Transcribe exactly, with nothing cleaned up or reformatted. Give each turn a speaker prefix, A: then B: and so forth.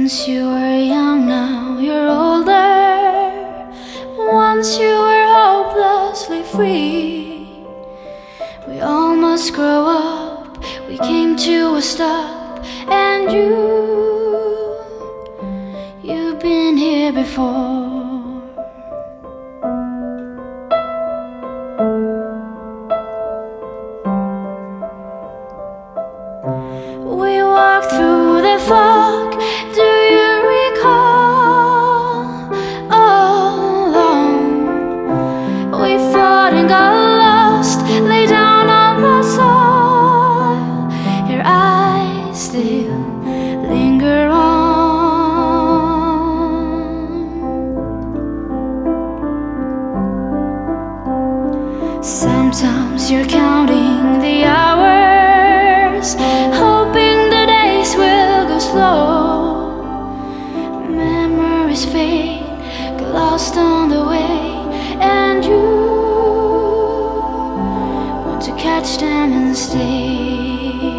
A: Once you were young, now you're older. Once you were hopelessly free. We all must grow up, we came to a stop. And you, you've been here before. We walked through the fog, do you recall? All alone, we fought and got lost, lay down on the soil. Your eyes still linger on. Sometimes you're counting the hours, hoping the days will go slow. Memories fade, get lost on the way. And you want to catch them and stay.